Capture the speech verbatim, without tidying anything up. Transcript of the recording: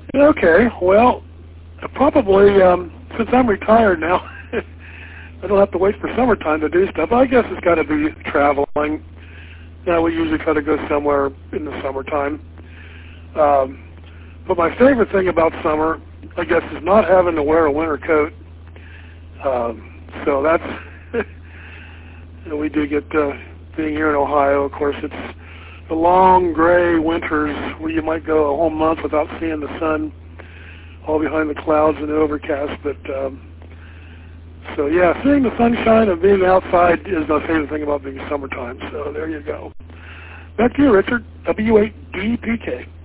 Okay, well, probably um, since I'm retired now, I don't have to wait for summertime to do stuff. I guess it's got to be traveling. Now we usually try to go somewhere in the summertime. Um, but my favorite thing about summer, I guess, is not having to wear a winter coat. Um, so that's, we do get, uh, being here in Ohio, of course, it's the long gray winters where you might go a whole month without seeing the sun, all behind the clouds and the overcast. But um, so yeah, seeing the sunshine and being outside is my favorite thing about being summertime. So there you go. Back to you, Richard. W eight D P K.